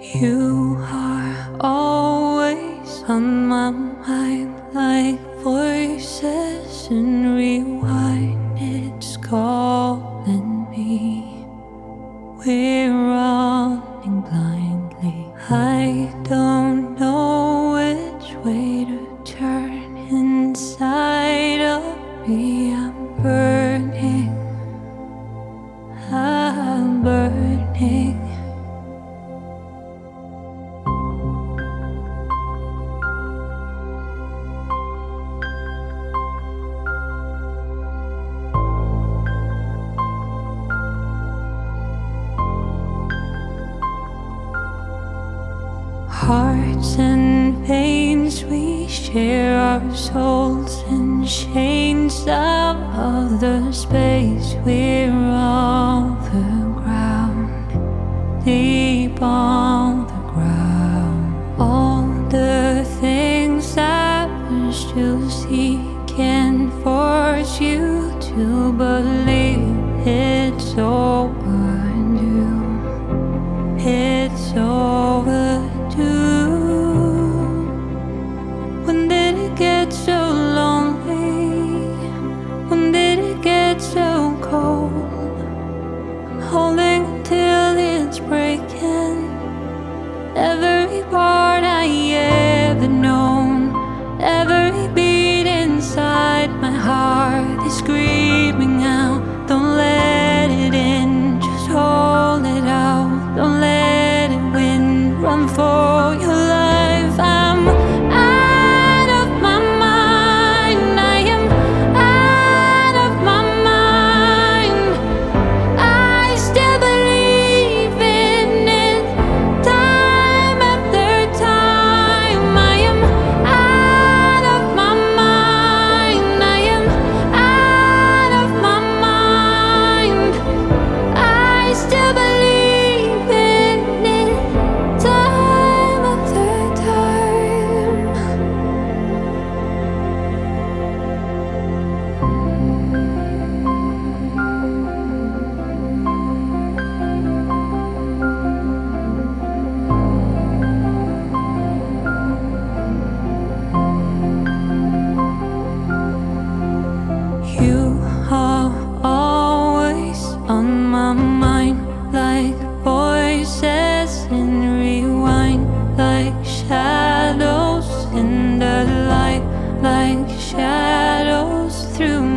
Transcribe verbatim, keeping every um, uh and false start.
You are always on my mind, like voices in rewind. It's calling me. We're running blindly. I don't know which way to turn. Inside of me, I'm burning. I'm burning. Hearts and veins, we share our souls in chains of other space. We're off the ground, deep on the ground. All the things that wish to see can force you to believe it's overdue. It's overdue. When did it get so lonely? When did it get so cold? I'm holding till it's breaking. Every part I ever known, every beat inside my heart is screaming out. Don't let it in, just hold it out. Don't let it win, run for your life. I'm out of my mind. I am out of my mind. I still believe in it, time after time. I am out of my mind. I am out of my mind. I still believe in it, time after time. You are always on my mind, like voices in rewind, like shadows in the light, like shadows through